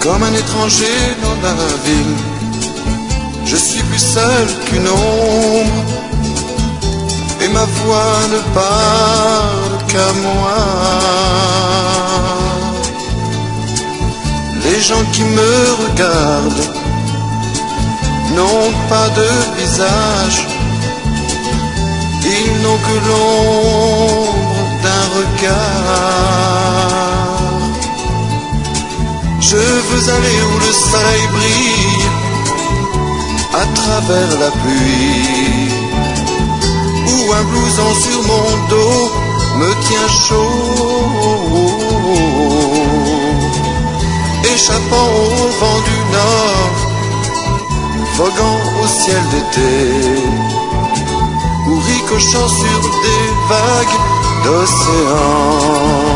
Comme un étranger dans la ville, je suis plus seul qu'une ombre, et ma voix ne parle qu'à moi. Les gens qui me regardent n'ont pas de visage, ils n'ont que l'ombre d'un regard. Je veux aller où le soleil brille à travers la pluie, où un blouson sur mon dos me tient chaud, échappant au vent du nord, voguant au ciel d'été, ou ricochant sur des vagues d'océan.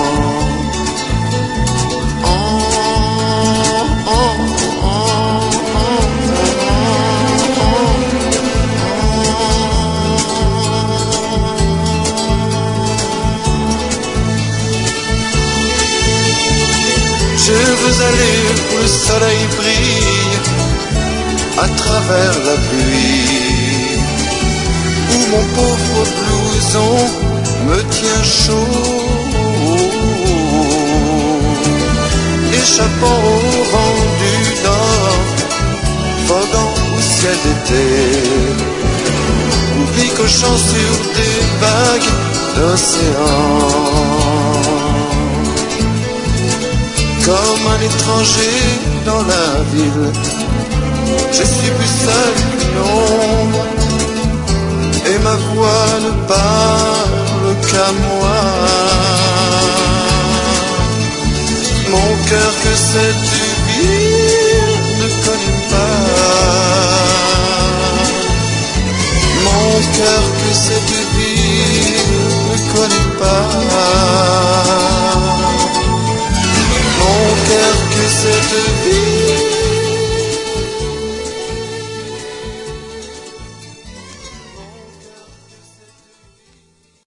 Je veux aller où le soleil brille à travers la pluie, où mon pauvre blouson me tient chaud, échappant au vent du nord, voguant au ciel d'été, ou ricochant sur des vagues d'océan. Comme un étranger dans la ville, je suis plus seul qu'une ombre, et ma voix ne parle qu'à moi. Mon cœur que cette ville ne connaît pas, mon cœur que cette ville